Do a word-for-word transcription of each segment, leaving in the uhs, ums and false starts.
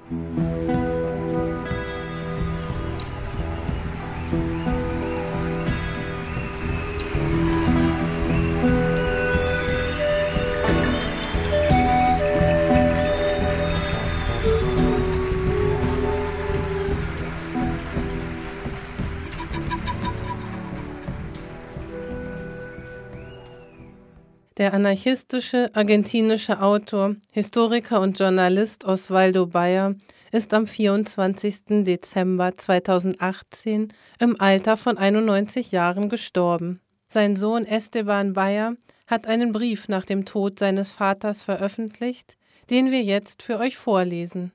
Der anarchistische argentinische Autor, Historiker und Journalist Osvaldo Bayer ist am vierundzwanzigsten Dezember zweitausendachtzehn im Alter von einundneunzig Jahren gestorben. Sein Sohn Esteban Bayer hat einen Brief nach dem Tod seines Vaters veröffentlicht, den wir jetzt für euch vorlesen.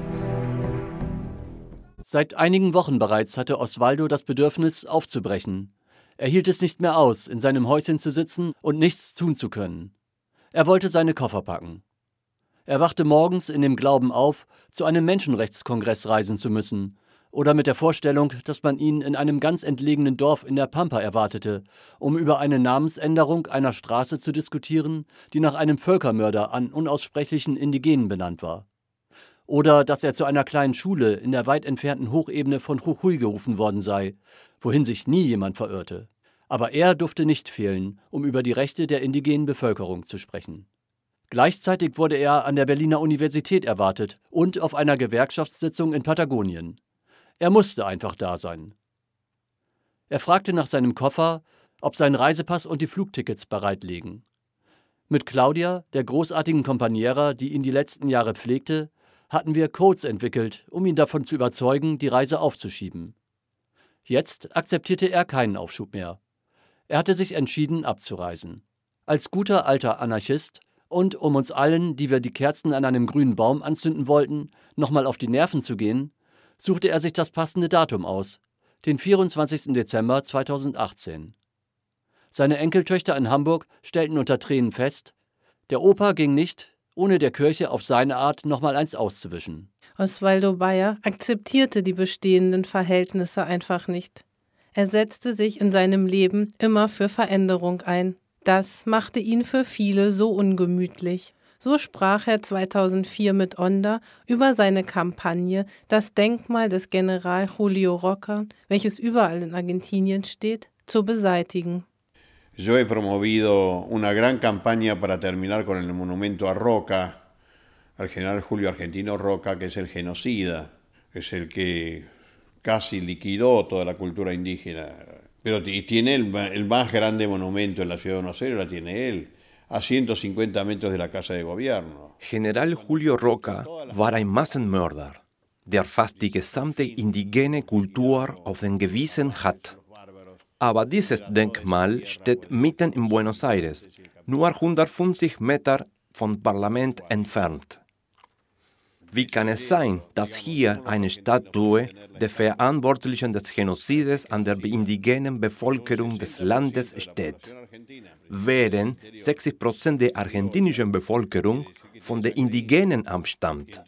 Seit einigen Wochen bereits hatte Osvaldo das Bedürfnis, aufzubrechen. Er hielt es nicht mehr aus, in seinem Häuschen zu sitzen und nichts tun zu können. Er wollte seine Koffer packen. Er wachte morgens in dem Glauben auf, zu einem Menschenrechtskongress reisen zu müssen, oder mit der Vorstellung, dass man ihn in einem ganz entlegenen Dorf in der Pampa erwartete, um über eine Namensänderung einer Straße zu diskutieren, die nach einem Völkermörder an unaussprechlichen Indigenen benannt war. Oder dass er zu einer kleinen Schule in der weit entfernten Hochebene von Jujuy gerufen worden sei, wohin sich nie jemand verirrte. Aber er durfte nicht fehlen, um über die Rechte der indigenen Bevölkerung zu sprechen. Gleichzeitig wurde er an der Berliner Universität erwartet und auf einer Gewerkschaftssitzung in Patagonien. Er musste einfach da sein. Er fragte nach seinem Koffer, ob sein Reisepass und die Flugtickets bereit liegen. Mit Claudia, der großartigen Kompaniera, die ihn die letzten Jahre pflegte, hatten wir Codes entwickelt, um ihn davon zu überzeugen, die Reise aufzuschieben. Jetzt akzeptierte er keinen Aufschub mehr. Er hatte sich entschieden, abzureisen. Als guter alter Anarchist und um uns allen, die wir die Kerzen an einem grünen Baum anzünden wollten, nochmal auf die Nerven zu gehen, suchte er sich das passende Datum aus, den vierundzwanzigsten Dezember zweitausendachtzehn. Seine Enkeltöchter in Hamburg stellten unter Tränen fest, der Opa ging nicht, ohne der Kirche auf seine Art nochmal eins auszuwischen. Osvaldo Bayer akzeptierte die bestehenden Verhältnisse einfach nicht. Er setzte sich in seinem Leben immer für Veränderung ein. Das machte ihn für viele so ungemütlich. So sprach er zweitausendvier mit Onda über seine Kampagne, das Denkmal des General Julio Roca, welches überall in Argentinien steht, zu beseitigen. Yo he promovido una gran campaña para terminar con el monumento a Roca, al general Julio Argentino Roca, que es el genocida, es el que casi liquidó toda la cultura indígena. Pero tiene el, el más grande monumento en la ciudad de Buenos Aires, la tiene él, a ciento cincuenta metros de la Casa de Gobierno. General Julio Roca war ein Massenmörder, der fast die gesamte indigene Kultur auf den Gewissen hat. Aber dieses Denkmal steht mitten in Buenos Aires, nur hundertfünfzig Meter vom Parlament entfernt. Wie kann es sein, dass hier eine Statue der Verantwortlichen des Genozides an der indigenen Bevölkerung des Landes steht, während sechzig Prozent der argentinischen Bevölkerung von den Indigenen abstammt?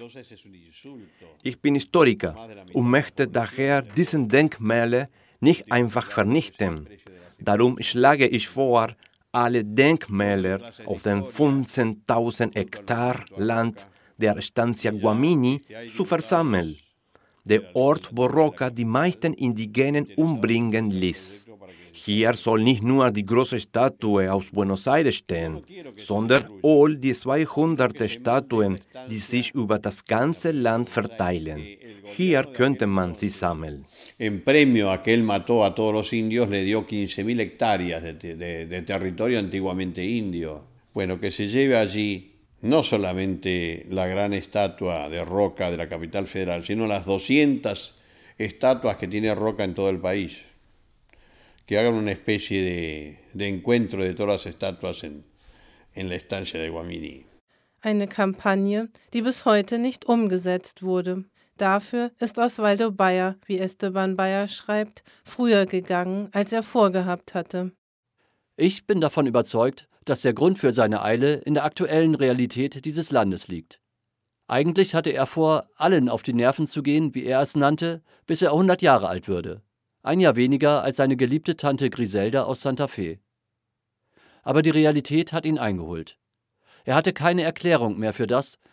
Ich bin Historiker und möchte daher diesen Denkmäler nicht einfach vernichten. Darum schlage ich vor, alle Denkmäler auf den fünfzehntausend Hektar Land der Estancia Guamini zu versammeln, der Ort, wo Roca die meisten Indigenen umbringen ließ. Hier soll nicht nur die große Statue aus Buenos Aires stehen, sondern all die zweihundert Statuen, die sich über das ganze Land verteilen. Hier könnte man sie sammeln. En premio a que él mató a todos los indios, le dio quince mil hectáreas de, de, de territorio antiguamente indio. Bueno, que se lleve allí no solamente la gran estatua de Roca de la capital federal, sino las doscientas estatuas que tiene Roca en todo el país. Que hagan una especie de, de encuentro de todas las estatuas en, en la estancia de Guamini. Eine Kampagne, die bis heute nicht umgesetzt wurde. Dafür ist Osvaldo Bayer, wie Esteban Bayer schreibt, früher gegangen, als er vorgehabt hatte. Ich bin davon überzeugt, dass der Grund für seine Eile in der aktuellen Realität dieses Landes liegt. Eigentlich hatte er vor, allen auf die Nerven zu gehen, wie er es nannte, bis er hundert Jahre alt würde. Ein Jahr weniger als seine geliebte Tante Griselda aus Santa Fe. Aber die Realität hat ihn eingeholt. Er hatte keine Erklärung mehr für das,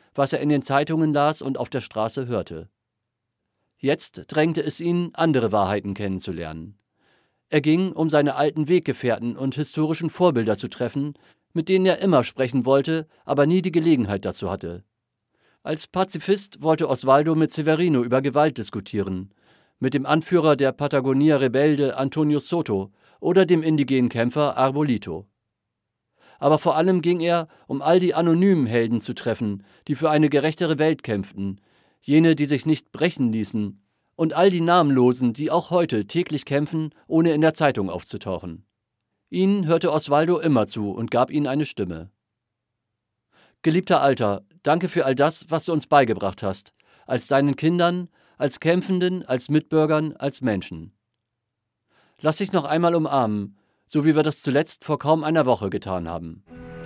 was er in den Zeitungen las und auf der Straße hörte. Jetzt drängte es ihn, andere Wahrheiten kennenzulernen. Er ging, um seine alten Weggefährten und historischen Vorbilder zu treffen, mit denen er immer sprechen wollte, aber nie die Gelegenheit dazu hatte. Als Pazifist wollte Osvaldo mit Severino über Gewalt diskutieren, mit dem Anführer der Patagonia Rebelde Antonio Soto oder dem indigenen Kämpfer Arbolito. Aber vor allem ging er, um all die anonymen Helden zu treffen, die für eine gerechtere Welt kämpften, jene, die sich nicht brechen ließen, und all die Namenlosen, die auch heute täglich kämpfen, ohne in der Zeitung aufzutauchen. Ihnen hörte Osvaldo immer zu und gab ihnen eine Stimme. Geliebter Alter, danke für all das, was du uns beigebracht hast, als deinen Kindern, als Kämpfenden, als Mitbürgern, als Menschen. Lass dich noch einmal umarmen, so wie wir das zuletzt vor kaum einer Woche getan haben.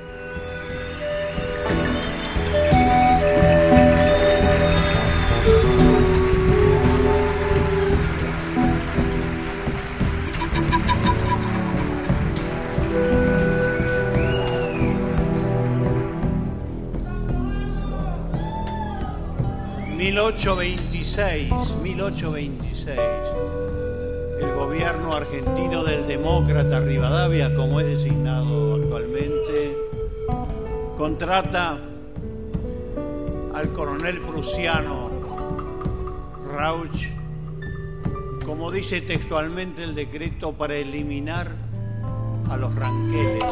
mil ochocientos veintiséis, el gobierno argentino del demócrata Rivadavia, como es designado actualmente, contrata al coronel prusiano Rauch, como dice textualmente el decreto, para eliminar a los ranqueles.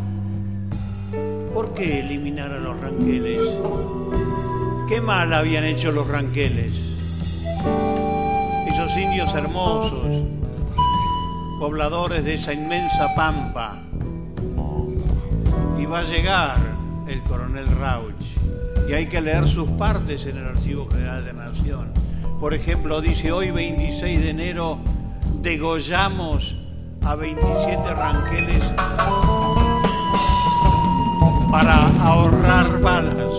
¿Por qué eliminar a los ranqueles? ¿Qué mal habían hecho los ranqueles? Esos indios hermosos, pobladores de esa inmensa pampa. Y va a llegar el coronel Rauch, y hay que leer sus partes en el Archivo General de la Nación. Por ejemplo, dice: hoy veintiséis de enero degollamos a veintisiete ranqueles para ahorrar balas.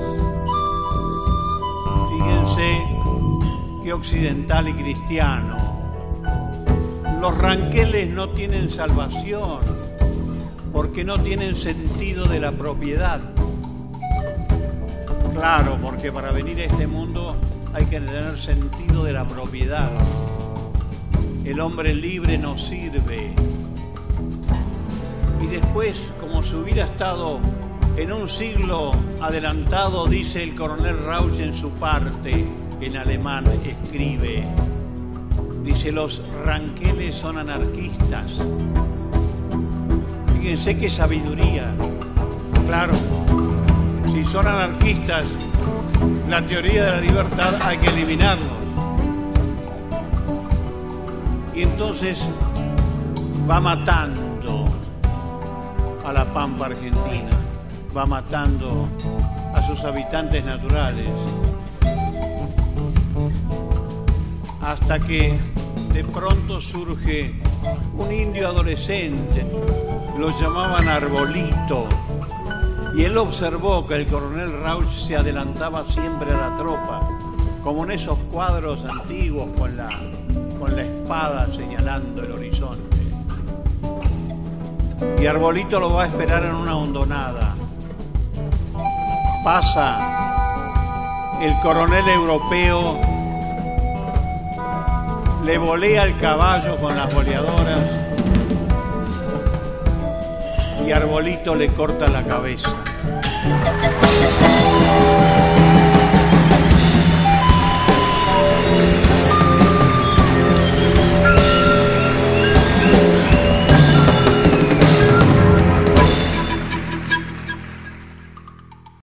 Fíjense qué occidental y cristiano. Los ranqueles no tienen salvación porque no tienen sentido de la propiedad. Claro, porque para venir a este mundo hay que tener sentido de la propiedad. El hombre libre no sirve. Y después, como si hubiera estado en un siglo adelantado, dice el coronel Rauch en su parte, en alemán, escribe, dice: los ranqueles son anarquistas. Fíjense qué sabiduría. Claro, si son anarquistas, la teoría de la libertad hay que eliminarlo. Y entonces va matando a la pampa argentina, va matando a sus habitantes naturales, hasta que de pronto surge un indio adolescente, lo llamaban Arbolito, y él observó que el coronel Rauch se adelantaba siempre a la tropa, como en esos cuadros antiguos con la, con la espada señalando el horizonte. Y Arbolito lo va a esperar en una hondonada. Pasa el coronel europeo, le volea el caballo con las boleadoras y Arbolito le corta la cabeza.